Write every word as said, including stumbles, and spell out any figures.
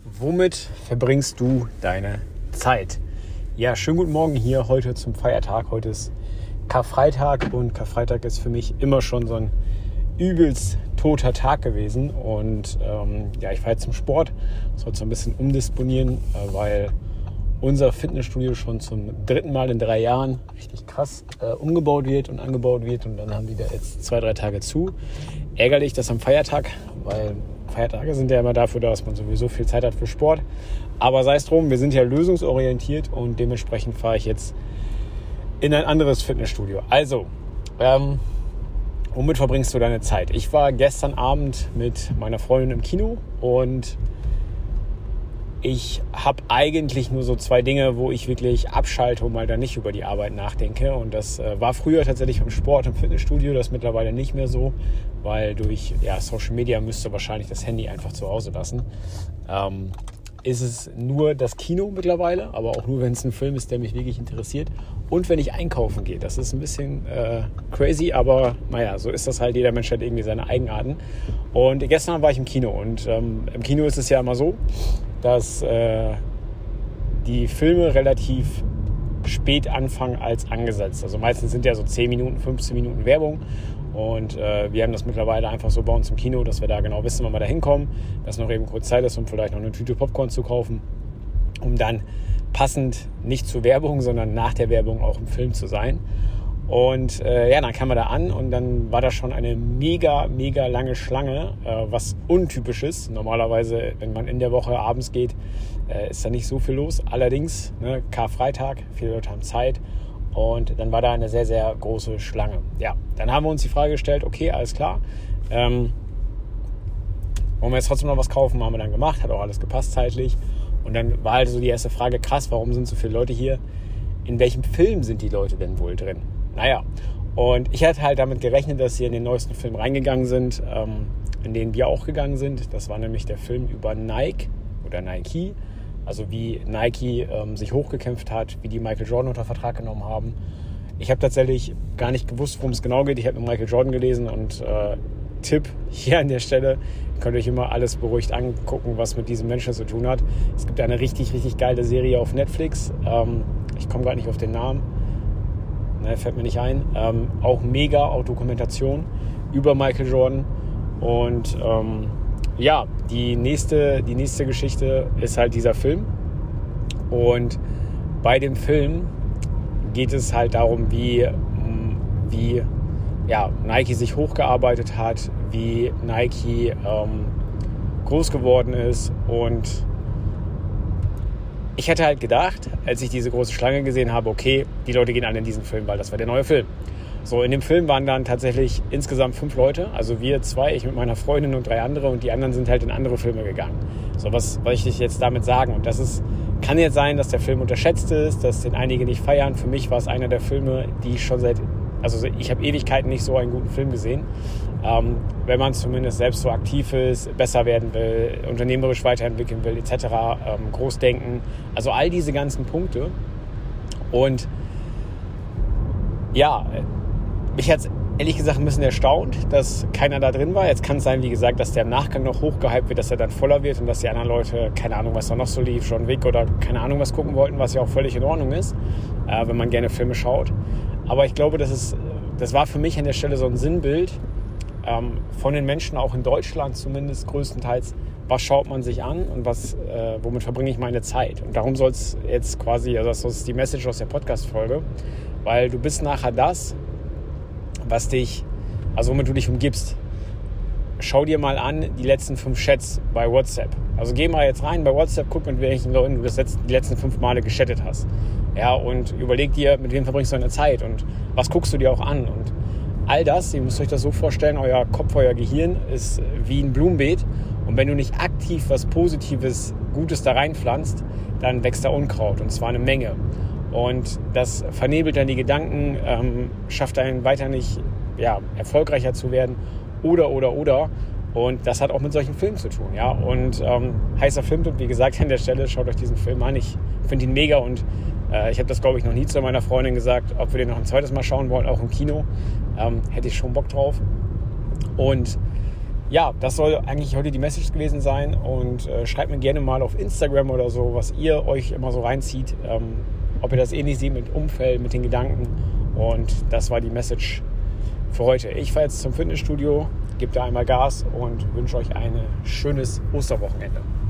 Womit verbringst du deine Zeit? Ja, schönen guten Morgen hier heute zum Feiertag. Heute ist Karfreitag und Karfreitag ist für mich immer schon so ein übelst toter Tag gewesen. Und ähm, ja, ich fahre jetzt zum Sport, soll so ein bisschen umdisponieren, äh, weil unser Fitnessstudio schon zum dritten Mal in drei Jahren richtig krass äh, umgebaut wird und angebaut wird. Und dann haben die da jetzt zwei, drei Tage zu. Ärgerlich, dass am Feiertag, weil Feiertage sind ja immer dafür da, dass man sowieso viel Zeit hat für Sport. Aber sei es drum, wir sind ja lösungsorientiert und dementsprechend fahre ich jetzt in ein anderes Fitnessstudio. Also, ähm, womit verbringst du deine Zeit? Ich war gestern Abend mit meiner Freundin im Kino und ich habe eigentlich nur so zwei Dinge, wo ich wirklich abschalte und mal dann nicht über die Arbeit nachdenke. Und das äh, war früher tatsächlich beim Sport im Fitnessstudio, das ist mittlerweile nicht mehr so, weil durch ja, Social Media müsste wahrscheinlich das Handy einfach zu Hause lassen. Ähm, ist es nur das Kino mittlerweile, aber auch nur, wenn es ein Film ist, der mich wirklich interessiert. Und wenn ich einkaufen gehe. Das ist ein bisschen äh, crazy, aber naja, so ist das halt. Jeder Mensch hat irgendwie seine Eigenarten. Und gestern war ich im Kino und ähm, im Kino ist es ja immer so, dass äh, die Filme relativ spät anfangen als angesetzt. Also meistens sind ja so zehn Minuten, fünfzehn Minuten Werbung. Und äh, wir haben das mittlerweile einfach so bei uns im Kino, dass wir da genau wissen, wann wir da hinkommen, dass noch eben kurz Zeit ist, um vielleicht noch eine Tüte Popcorn zu kaufen, um dann passend nicht zur Werbung, sondern nach der Werbung auch im Film zu sein. Und äh, ja, dann kam man da an und dann war da schon eine mega, mega lange Schlange, äh, was untypisch ist. Normalerweise, wenn man in der Woche abends geht, äh, ist da nicht so viel los. Allerdings, ne, Karfreitag, viele Leute haben Zeit. Und dann war da eine sehr, sehr große Schlange. Ja, dann haben wir uns die Frage gestellt, okay, alles klar. Ähm, wollen wir jetzt trotzdem noch was kaufen? Haben wir dann gemacht, hat auch alles gepasst zeitlich. Und dann war halt so die erste Frage, krass, warum sind so viele Leute hier? In welchem Film sind die Leute denn wohl drin? Naja, und ich hatte halt damit gerechnet, dass sie in den neuesten Film reingegangen sind, ähm, in den wir auch gegangen sind. Das war nämlich der Film über Nike oder Nike. Also wie Nike ähm, sich hochgekämpft hat, wie die Michael Jordan unter Vertrag genommen haben. Ich habe tatsächlich gar nicht gewusst, worum es genau geht. Ich habe nur Michael Jordan gelesen und äh, Tipp hier an der Stelle, könnt ihr euch immer alles beruhigt angucken, was mit diesem Menschen zu tun hat. Es gibt eine richtig, richtig geile Serie auf Netflix. Ähm, ich komme gerade nicht auf den Namen. Ne, fällt mir nicht ein. Ähm, auch mega, auch Dokumentation über Michael Jordan. Und ähm, ja, die nächste, die nächste Geschichte ist halt dieser Film. Und bei dem Film geht es halt darum, wie, wie ja, Nike sich hochgearbeitet hat, wie Nike ähm, groß geworden ist. Und ich hätte halt gedacht, als ich diese große Schlange gesehen habe, okay, die Leute gehen alle in diesen Film, weil das war der neue Film. So, in dem Film waren dann tatsächlich insgesamt fünf Leute, also wir zwei, ich mit meiner Freundin und drei andere und die anderen sind halt in andere Filme gegangen. So, was wollte ich jetzt damit sagen? Und das ist, kann jetzt sein, dass der Film unterschätzt ist, dass den einige nicht feiern. Für mich war es einer der Filme, die ich schon seit, also ich habe Ewigkeiten nicht so einen guten Film gesehen. Ähm, wenn man zumindest selbst so aktiv ist, besser werden will, unternehmerisch weiterentwickeln will, et cetera, ähm, Großdenken, also all diese ganzen Punkte. Und ja, mich hat es ehrlich gesagt ein bisschen erstaunt, dass keiner da drin war. Jetzt kann es sein, wie gesagt, dass der im Nachgang noch hochgehypt wird, dass er dann voller wird und dass die anderen Leute, keine Ahnung, was da noch so lief, John Wick oder keine Ahnung was gucken wollten, was ja auch völlig in Ordnung ist, äh, wenn man gerne Filme schaut. Aber ich glaube, das ist, das war für mich an der Stelle so ein Sinnbild ähm, von den Menschen, auch in Deutschland zumindest größtenteils, was schaut man sich an und was, äh, womit verbringe ich meine Zeit. Und darum soll es jetzt quasi, also das ist die Message aus der Podcast-Folge, weil du bist nachher das, was dich, also womit du dich umgibst. Schau dir mal an die letzten fünf Chats bei WhatsApp. Also geh mal jetzt rein bei WhatsApp, guck, mit welchen Leuten du das letzte, die letzten fünf Male gechattet hast. Ja, und überleg dir, mit wem verbringst du deine Zeit und was guckst du dir auch an. Und all das, ihr müsst euch das so vorstellen, euer Kopf, euer Gehirn ist wie ein Blumenbeet. Und wenn du nicht aktiv was Positives, Gutes da reinpflanzt, dann wächst da Unkraut und zwar eine Menge. Und das vernebelt dann die Gedanken, ähm, schafft einen weiter nicht ja, erfolgreicher zu werden oder, oder, oder. Und das hat auch mit solchen Filmen zu tun. Ja? Und ähm, heißer Filmtipp, wie gesagt, an der Stelle, schaut euch diesen Film an. Ich finde ihn mega und äh, ich habe das, glaube ich, noch nie zu meiner Freundin gesagt, ob wir den noch ein zweites Mal schauen wollen, auch im Kino. Ähm, hätte ich schon Bock drauf. Und ja, das soll eigentlich heute die Message gewesen sein und äh, schreibt mir gerne mal auf Instagram oder so, was ihr euch immer so reinzieht, ähm, ob ihr das ähnlich seht mit Umfeld, mit den Gedanken, und das war die Message für heute. Ich fahre jetzt zum Fitnessstudio, gebe da einmal Gas und wünsche euch ein schönes Osterwochenende.